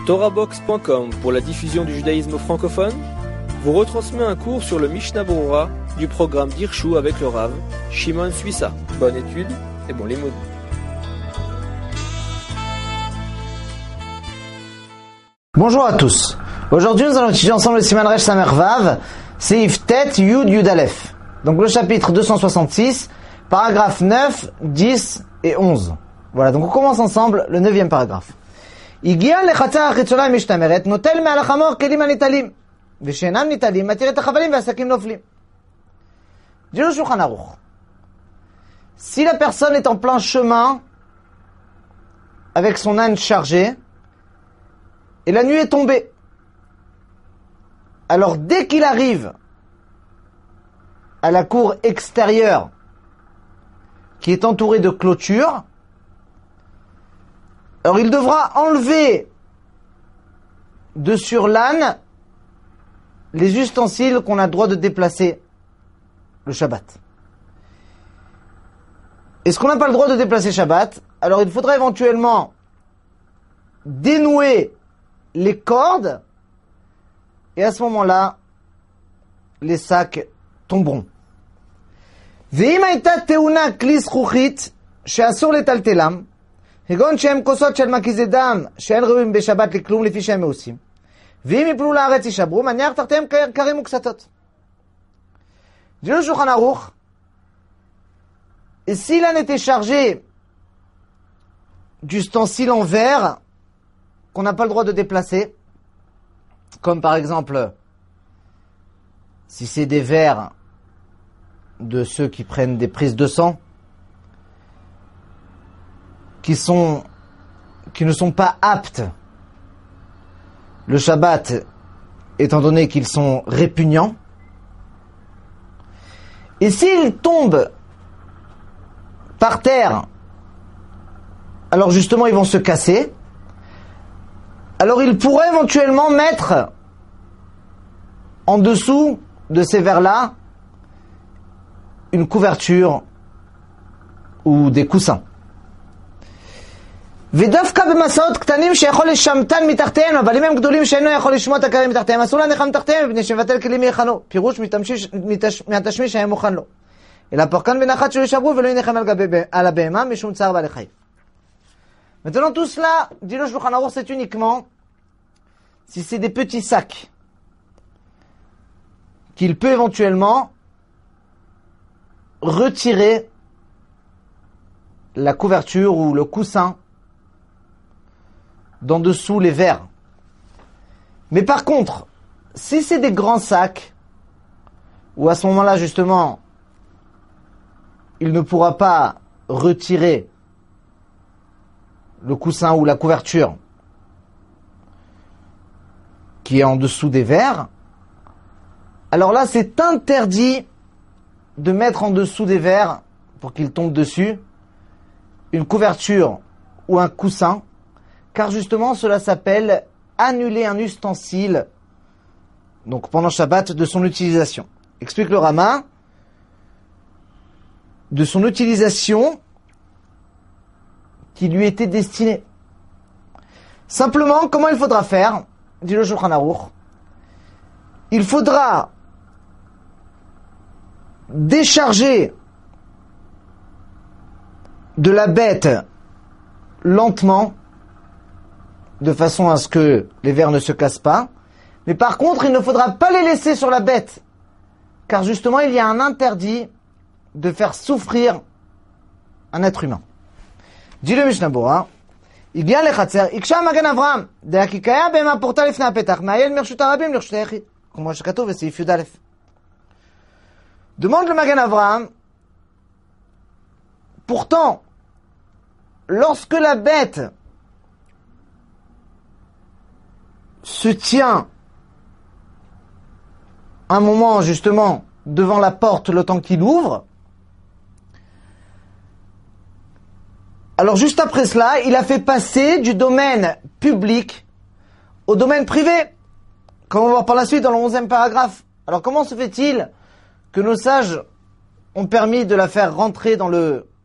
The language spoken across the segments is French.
TorahBox.com pour la diffusion du judaïsme francophone vous retransmet un cours sur le Mishnah Berurah du programme d'Hirshu avec le Rav Shimon Suissa. Bonne étude et bon limoud. Bonjour à tous. Aujourd'hui, nous allons étudier ensemble le Siman Resh Samer Vav, Seif Tet Yud Yud Aleph. Donc le chapitre 266, paragraphes 9, 10 et 11. Voilà, donc on commence ensemble le 9e paragraphe. Igia lechatza achitzona mishtameret, notel me'al hachamor kelim anitalim, ושאינם ניטלים, מתיר את החבלים והשקים נופלים. Dit le Shulchan Aruch. Si la personne est en plein chemin avec son âne chargé, et la nuit est tombée, alors dès qu'il arrive à la cour extérieure qui est entourée de clôtures, alors il devra enlever de sur l'âne les ustensiles qu'on a le droit de déplacer le Shabbat. Est-ce qu'on n'a pas le droit de déplacer Shabbat? Alors il faudra éventuellement dénouer les cordes et à ce moment-là, les sacs tomberont. ואם הייתה תאונה כלי זכוכית שאסור לטלטלם, כגון שהם כוסות של מקיזי דם שאין ראויים בשבת לכלום לפי שהם מעושים, ואם יפלו לארץ יישברו, מניח תחתיהם קרים וקסתות. Dit le Shulchan Aruch, et si l'âne était chargé d'ustensiles en verre qu'on n'a pas le droit de déplacer, comme par exemple, si c'est des verres de ceux qui prennent des prises de sang, qui ne sont pas aptes le Shabbat, étant donné qu'ils sont répugnants, et s'ils tombent par terre, alors justement ils vont se casser, alors il pourrait éventuellement mettre en dessous de ces verres-là une couverture ou des coussins. ודווקא במסעות קטנים שיכול לשמתן מתחתיהם, אבל אם הם גדולים שאינו יכול לשמוע את הקרים מתחתיהם, אסור להניחם מתחתיהם, מפני שמבטל כלים מיחנו. פירוש מהתשמיש שהיה מוכן לו. אלא פורקן ונחת שלא ישברו ולא יניחם על הבהמה משום צער בעלי חיים. Maintenant tout cela, dit le Shulchan Aruch, c'est uniquement si c'est des petits sacs qu'il peut éventuellement retirer la couverture ou le coussin d'en dessous les verres. Mais par contre, si c'est des grands sacs, où à ce moment-là justement, il ne pourra pas retirer le coussin ou la couverture qui est en dessous des verres, alors là c'est interdit de mettre en dessous des verres, pour qu'ils tombent dessus, une couverture ou un coussin, car justement cela s'appelle annuler un ustensile, donc pendant Shabbat, de son utilisation. Explique le Rama, de son utilisation qui lui était destinée. Simplement, comment il faudra faire? Dit le Shulchan Aruch, il faudra décharger de la bête lentement, de façon à ce que les vers ne se cassent pas. Mais par contre, il ne faudra pas les laisser sur la bête, car justement, il y a un interdit de faire souffrir un être humain. Dit le Mishnah Berurah, הגיע לחצר, הקשה מגן אברהם, דהקיקיה בהמה פורטה לפני הפתח, מעיין מרשות הרבים לרשות היחיד, כמו שכתוב בסעיף י"א. Demande le Magen Avraham, pourtant, lorsque la bête se tient un moment justement devant la porte le temps qu'il ouvre, alors juste après cela, il a fait passer du domaine public au domaine privé, comme on va voir par la suite dans le 11e paragraphe. Alors comment se fait-il que nos sages ont permis de la faire rentrer dans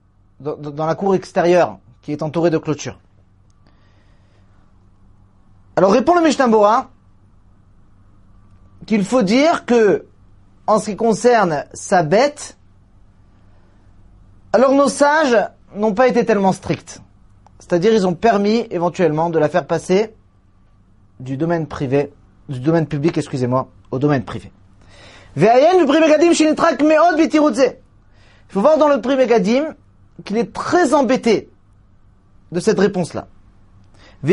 la cour extérieure qui est entourée de clôtures? Alors répond le Mishnah Bora qu'il faut dire que, en ce qui concerne sa bête, alors nos sages n'ont pas été tellement stricts. C'est-à-dire ils ont permis éventuellement de la faire passer du domaine privé, du domaine public, au domaine privé. Il faut voir dans le Pri Megadim qu'il est très embêté de cette réponse-là. Il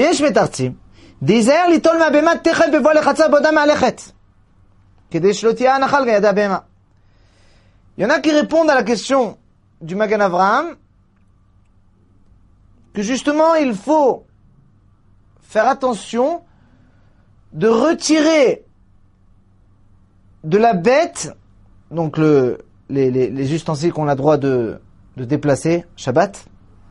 y en a qui répondent à la question du Magan Avraham que justement il faut faire attention de retirer de la bête, donc les ustensiles qu'on a droit de déplacer, Shabbat,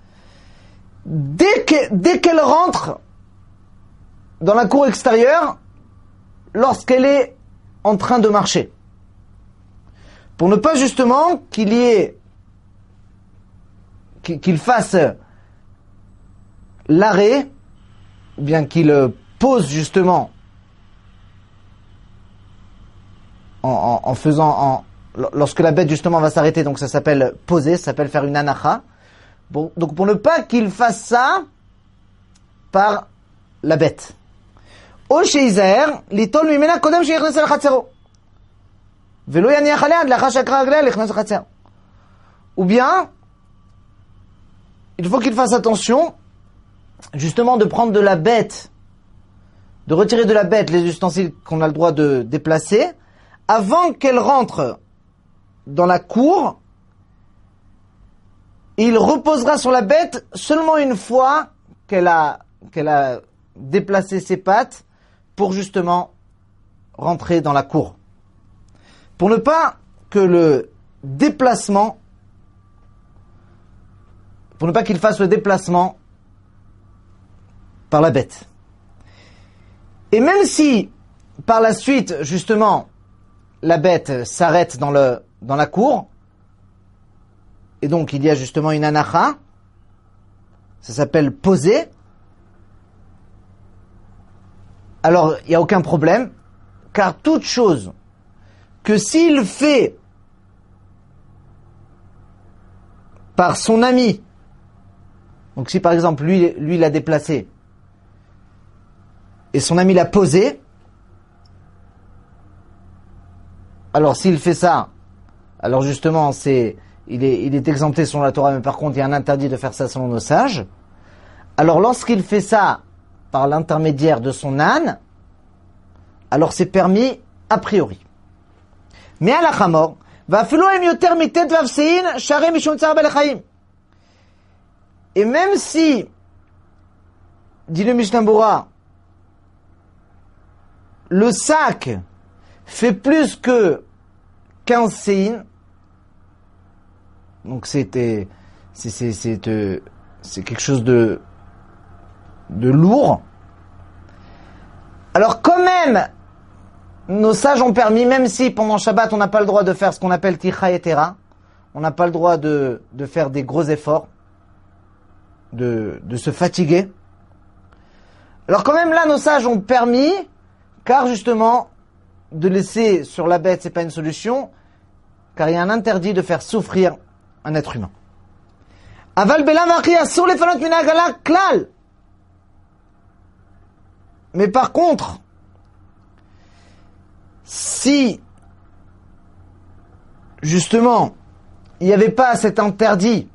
dès qu'elle rentre dans la cour extérieure, lorsqu'elle est en train de marcher. Pour ne pas justement qu'il fasse l'arrêt, ou bien qu'il pose justement lorsque la bête justement va s'arrêter, donc ça s'appelle poser, ça s'appelle faire une anacha. Bon, donc pour ne pas qu'il fasse ça par la bête. Ou bien, il faut qu'il fasse attention justement de prendre de la bête, de retirer de la bête les ustensiles qu'on a le droit de déplacer, avant qu'elle rentre dans la cour. Il reposera sur la bête seulement une fois qu'elle a déplacé ses pattes pour justement rentrer dans la cour. Pour ne pas que le déplacement, pour ne pas qu'il fasse le déplacement par la bête. Et même si par la suite justement la bête s'arrête dans la cour, et donc il y a justement une anacha, ça s'appelle poser, alors il n'y a aucun problème, car toute chose que s'il fait par son ami, donc si par exemple lui l'a déplacé et son ami l'a posé, alors s'il fait ça, alors justement il est exempté selon la Torah, mais par contre il y a un interdit de faire ça selon nos sages. Alors lorsqu'il fait ça par l'intermédiaire de son âne, alors c'est permis a priori. Mais à la chamor, et même si, dit le Mishnah Bora, le sac fait plus que 15 séines, donc c'est quelque chose de lourd. Alors quand même, nos sages ont permis, même si pendant Shabbat on n'a pas le droit de faire ce qu'on appelle ticha et tera, on n'a pas le droit de faire des gros efforts, de se fatiguer. Alors quand même là, nos sages ont permis, car justement, de laisser sur la bête, c'est pas une solution, car il y a un interdit de faire souffrir un être humain. Aval bela v'achi asur lefanot min ha'agala klal. Mais par contre, si justement il n'y avait pas cet interdit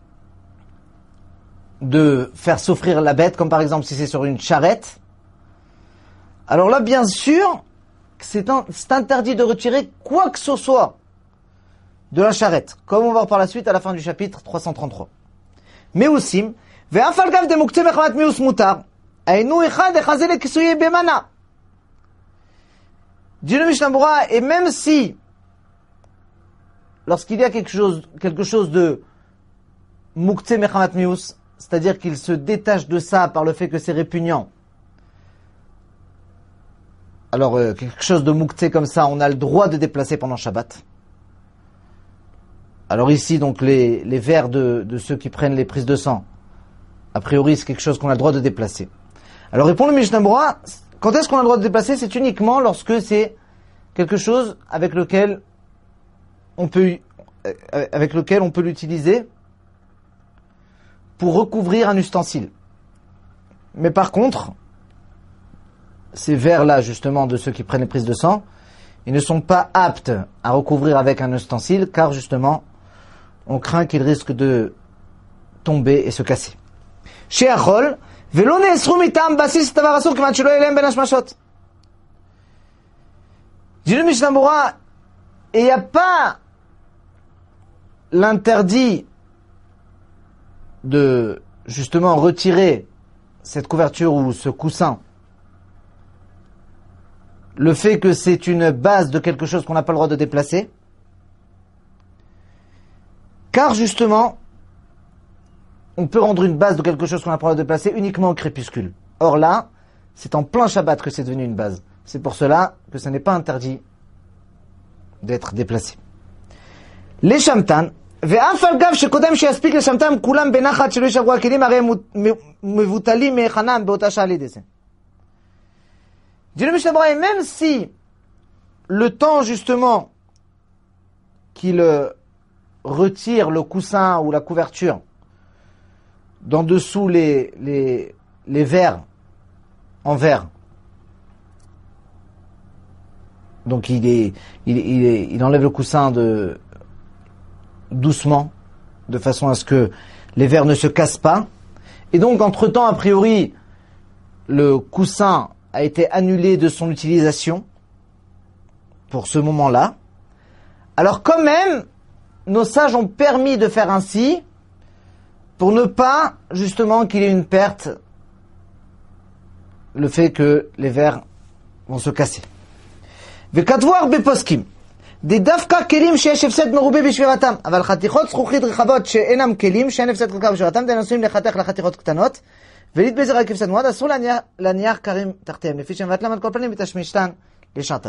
de faire souffrir la bête, comme par exemple si c'est sur une charrette, alors là bien sûr c'est interdit de retirer quoi que ce soit de la charrette, comme on va voir par la suite à la fin du chapitre 333. Mais aussi, ve'afal gav de muktzeh mechamat mius mutar, ainu echad echazeh lekisuyeh bemana. Dit le Mishnah Bora, et même si, lorsqu'il y a quelque chose de muktzeh mechamat mius, c'est-à-dire qu'il se détache de ça par le fait que c'est répugnant, alors quelque chose de muktzeh comme ça, on a le droit de déplacer pendant Shabbat. Alors ici, donc, les vers de ceux qui prennent les prises de sang, a priori, c'est quelque chose qu'on a le droit de déplacer. Alors répond le Mishnah Berurah, quand est-ce qu'on a le droit de déplacer? C'est uniquement lorsque c'est quelque chose avec lequel on peut l'utiliser pour recouvrir un ustensile. Mais par contre, ces verres-là, justement, de ceux qui prennent les prises de sang, ils ne sont pas aptes à recouvrir avec un ustensile, car justement, on craint qu'ils risquent de tomber et se casser. Chez Achol, Velo ne'esru mitam basis davar asur k'man shelo yelem ben hashmashot. Dit le Mishnah Berurah, et il n'y a pas l'interdit de justement retirer cette couverture ou ce coussin. Le fait que c'est une base de quelque chose qu'on n'a pas le droit de déplacer. Car justement, on peut rendre une base de quelque chose qu'on n'a pas le droit de déplacer uniquement au crépuscule. Or là, c'est en plein Shabbat que c'est devenu une base. C'est pour cela que ce n'est pas interdit d'être déplacé. Les shamtan, ואף על גב שקודם שיספיק לשמתם כולם בנחת שלא יישברו הכלים הרי מבוטלים מהיכנם באותה שעה על ידי זה. Dit le Mishnah Berurah, même si le temps justement qu'il retire le coussin ou la couverture d'en dessous les verres en verre, donc il enlève le coussin doucement, de façon à ce que les verres ne se cassent pas. Et donc, entre-temps, a priori, le coussin a été annulé de son utilisation pour ce moment-là. Alors, quand même, nos sages ont permis de faire ainsi pour ne pas, justement, qu'il y ait une perte, le fait que les verres vont se casser. וכתבו הרבה פוסקים, דווקא כלים שיש הפסד מרובה בשבירתם, אבל חתיכות זכוכית רחבות שאינם כלים שאין הפסד חלקה בשבירתם, דנסויים לחתך לחתיכות קטנות, ולהתבזר רק הפסד מועד, אסור להניח קרים תחתיהם, לפי שמבטלם על כל פנים בתשמישתן לשעתן.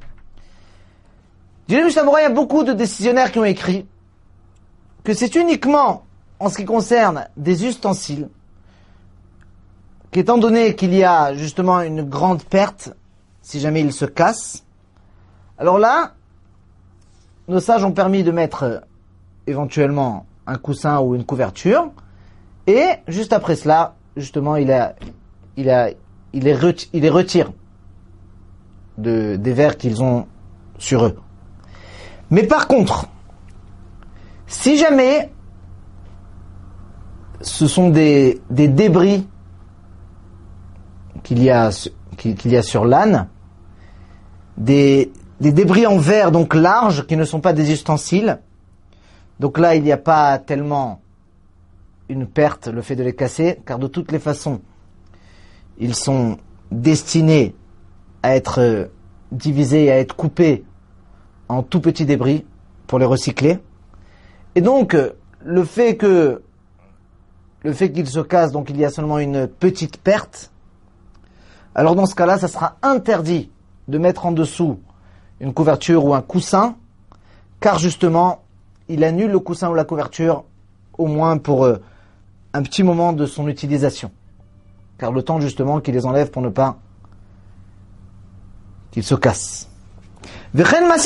Du Mishnah Berurah, il y a beaucoup de décisionnaires qui ont écrit que c'est uniquement en ce qui concerne des ustensiles qu'étant donné qu'il y a justement une grande perte, si jamais ils se cassent, alors là, nos sages ont permis de mettre éventuellement un coussin ou une couverture, et juste après cela, justement, il les retire des verres qu'ils ont sur eux. Mais par contre, si jamais ce sont des débris qu'il y a sur l'âne, des débris en verre donc larges qui ne sont pas des ustensiles, donc là il n'y a pas tellement une perte, le fait de les casser, car de toutes les façons ils sont destinés à être divisés, à être coupés en tout petits débris pour les recycler. Et donc le fait qu'ils se cassent, donc il y a seulement une petite perte, alors dans ce cas-là ça sera interdit de mettre en dessous une couverture ou un coussin, car justement, il annule le coussin ou la couverture, au moins pour un petit moment de son utilisation. Car le temps justement qu'il les enlève pour ne pas qu'ils se cassent. Et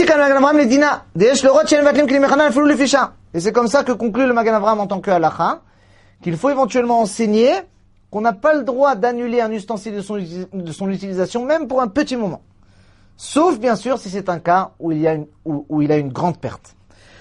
c'est comme ça que conclut le Magan Avraham en tant que halacha, qu'il faut éventuellement enseigner qu'on n'a pas le droit d'annuler un ustensile de son utilisation, même pour un petit moment. Sauf, bien sûr, si c'est un cas où il a une grande perte.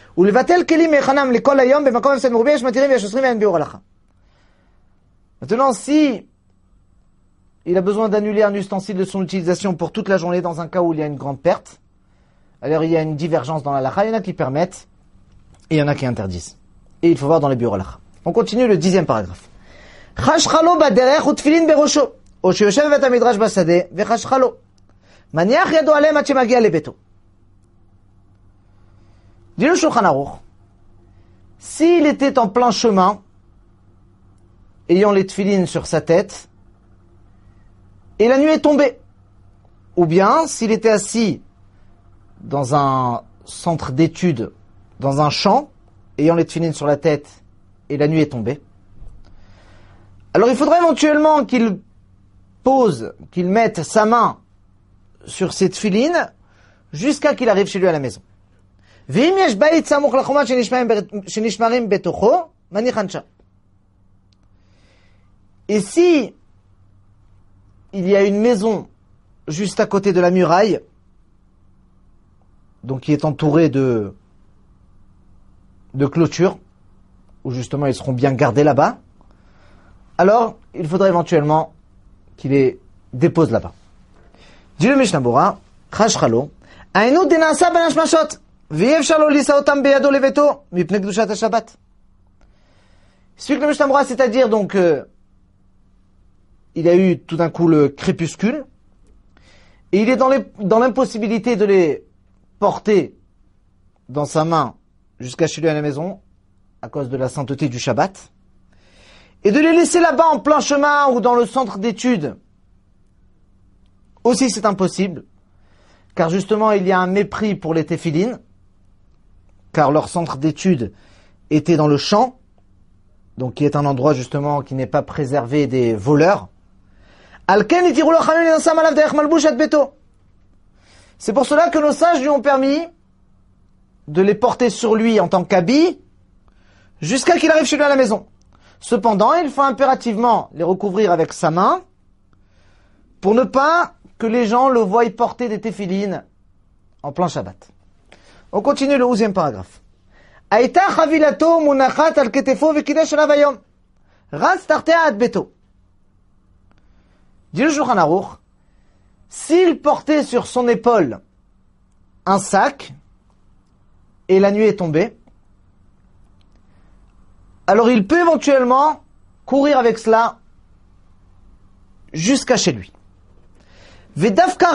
Maintenant, si il a besoin d'annuler un ustensile de son utilisation pour toute la journée dans un cas où il y a une grande perte, alors il y a une divergence dans la halakha. Il y en a qui permettent et il y en a qui interdisent. Et il faut voir dans les biur halakha. On continue le 10e paragraphe. חשכה לו בדרך ותפילין בראשו, או שיושב בבית המדרש בשדה וחשכה לו. מניח ידו עליהם עד שמגיע לביתו. Dit le Shulchan Aruch, s'il était en plein chemin, ayant les tefilines sur sa tête, et la nuit est tombée, ou bien s'il était assis dans un centre d'études, dans un champ, ayant les tefilines sur la tête, et la nuit est tombée, alors il faudrait éventuellement qu'il pose, qu'il mette sa main sur cette tefilines jusqu'à qu'il arrive chez lui à la maison. ואם יש בית סמוך לחומה שנשמרים בתוכו, מניחן שם. Et si il y a une maison juste à côté de la muraille, donc qui est entourée de clôtures, où justement ils seront bien gardés là-bas, alors il faudrait éventuellement qu'il les dépose là-bas. dit le Mishnah Bora, Chashchalo, Ainu denasa ben hashmashot, ve'yev shalo lisa otam beyado leveto, mipne kedushat ha-shabbat. Suite le Mishnah Bora, c'est-à-dire donc, il y a eu tout d'un coup le crépuscule, et il est dans l'impossibilité de les porter dans sa main jusqu'à chez lui à la maison, à cause de la sainteté du Shabbat, et de les laisser là-bas en plein chemin ou dans le centre d'études. Aussi c'est impossible, car justement il y a un mépris pour les téphilines, car leur centre d'études était dans le champ, donc qui est un endroit justement qui n'est pas préservé des voleurs. C'est pour cela que nos sages lui ont permis de les porter sur lui en tant qu'habit jusqu'à qu'il arrive chez lui à la maison. Cependant, il faut impérativement les recouvrir avec sa main pour ne pas que les gens le voient porter des téphilines en plein Shabbat. On continue le 11e paragraphe. Aïta chavilato munachat al ketefo vekidesh alav hayom. Ratz tartea ad beto. Dit le Shulchan Aruch, s'il portait sur son épaule un sac et la nuit est tombée, alors il peut éventuellement courir avec cela jusqu'à chez lui. Et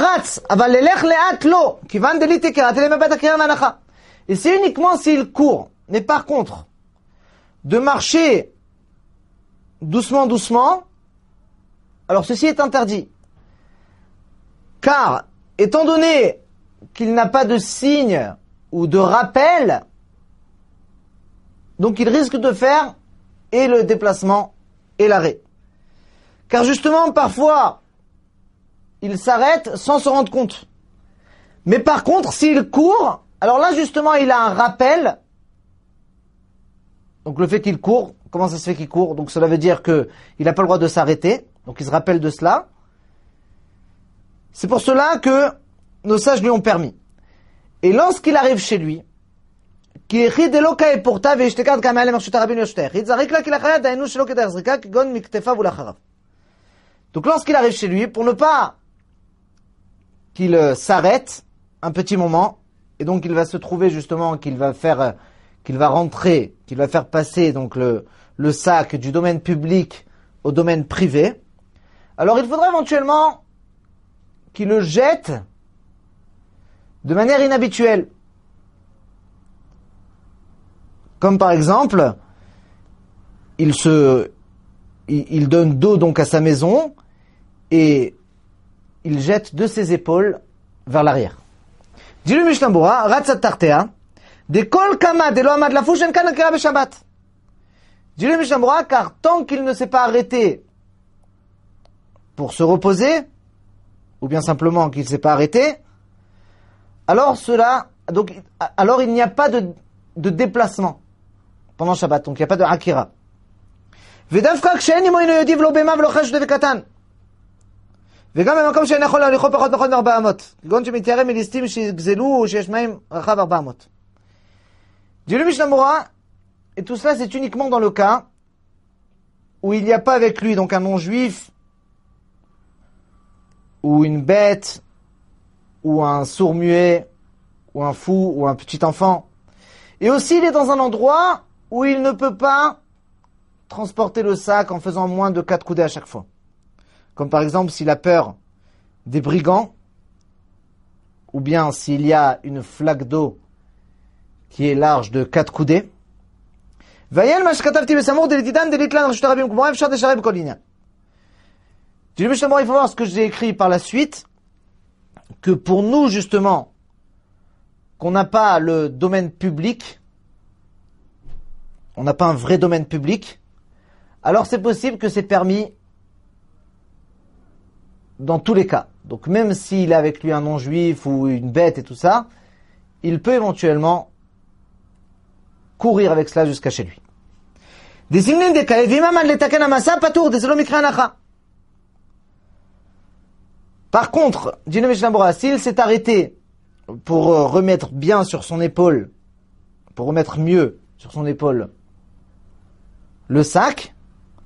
c'est uniquement s'il court, mais par contre, de marcher doucement, doucement, alors ceci est interdit. Car, étant donné qu'il n'a pas de signe ou de rappel, donc il risque de faire et le déplacement et l'arrêt. Car justement, parfois, il s'arrête sans se rendre compte. Mais par contre, s'il court, alors là justement, il a un rappel. Donc le fait qu'il court, comment ça se fait qu'il court? Donc cela veut dire qu'il n'a pas le droit de s'arrêter. Donc il se rappelle de cela. C'est pour cela que nos sages lui ont permis. Et lorsqu'il arrive chez lui, donc lorsqu'il arrive chez lui, pour ne pas qu'il s'arrête un petit moment, et donc il va se trouver justement qu'il va faire passer donc le sac du domaine public au domaine privé, alors il faudra éventuellement qu'il le jette de manière inhabituelle. Comme par exemple, il donne dos donc à sa maison et il jette de ses épaules vers l'arrière. Dit le Mishnah Bora, Ratzat Tartea, de kol kama de lo amad lafouch en kan akira b'Shabbat. Dit le Mishnah Bora, car tant qu'il ne s'est pas arrêté pour se reposer, ou bien simplement qu'il ne s'est pas arrêté, alors il n'y a pas de déplacement pendant Shabbat, donc il n'y a pas de akira. ודווקא כשאין עמו אינו יודיו לא בהמה ולא חשוד וקטן. וגם במקום שאין יכול להוליכו פחות מ-4 אמות. כגון שמתיירא מליסטים שיגזלו או שיש מים רחב 4 אמות. Dit le Mishnah Bora, et tout cela c'est uniquement dans le cas où il n'y a pas avec lui donc un non-juif, ou une bête, ou un sourd-muet, ou un fou, ou un petit enfant. Et aussi il est dans un endroit où il ne peut pas transporter le sac en faisant moins de 4 coudées à chaque fois. Comme par exemple s'il a peur des brigands, ou bien s'il y a une flaque d'eau qui est large de 4 coudées. Dit le Mishnah Bora, il faut voir ce que j'ai écrit par la suite, que pour nous justement, qu'on n'a pas le domaine public, on n'a pas un vrai domaine public, alors c'est possible que c'est permis dans tous les cas. Donc même s'il a avec lui un non-juif ou une bête et tout ça, il peut éventuellement courir avec cela jusqu'à chez lui. Par contre, dit le Mishnah Berurah, s'il s'est arrêté pour remettre bien sur son épaule, pour remettre mieux sur son épaule le sac,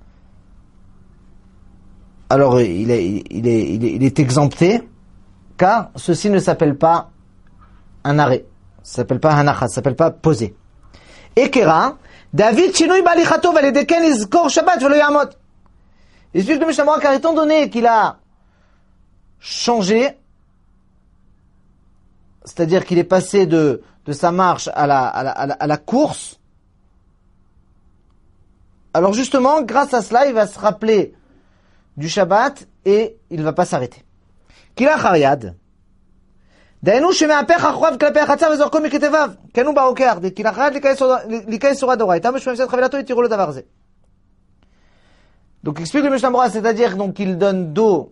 alors il est exempté, car ceci ne s'appelle pas un arrêt, ça s'appelle pas hanacha, ça s'appelle pas poser. Ekera, David shinui balichato valedeken izkor Shabbat velo yamot. Il explique le Mishnah Berurah, car étant donné qu'il a changé, c'est-à-dire qu'il est passé de sa marche à la course, alors justement, grâce à cela, il va se rappeler du Shabbat et il ne va pas s'arrêter. Kila chariad. דהיינו שמהפך אחוריו כלפי החצר וזורקו מכתביו, כנו ברוקח, דקילח חריד לקיים סורה דאורייתא, משמעו חבילתו יתירו לו דבר זה. Donc explique le Mishnah Berurah, c'est-à-dire donc qu'il donne dos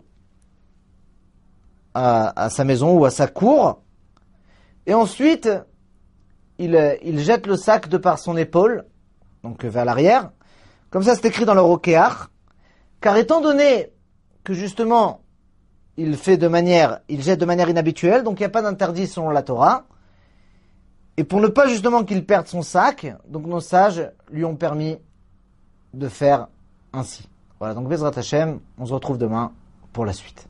à sa maison ou à sa cour, et ensuite il jette le sac de par son épaule, donc vers l'arrière, comme ça c'est écrit dans le rokéach, car étant donné que justement il jette de manière inhabituelle, donc il n'y a pas d'interdit selon la Torah, et pour ne pas justement qu'il perde son sac, donc nos sages lui ont permis de faire ainsi. Voilà, donc Bezrat Hashem, on se retrouve demain pour la suite.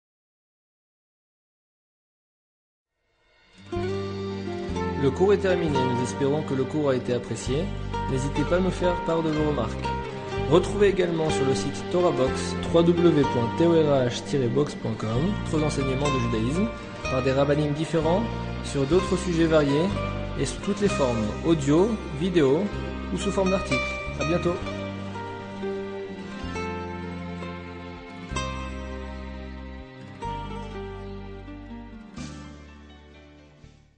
Le cours est terminé, nous espérons que le cours a été apprécié. N'hésitez pas à nous faire part de vos remarques. Retrouvez également sur le site TorahBox www.torah-box.com d'autres enseignements de judaïsme par des rabbanim différents sur d'autres sujets variés et sous toutes les formes, audio, vidéo ou sous forme d'articles. À bientôt.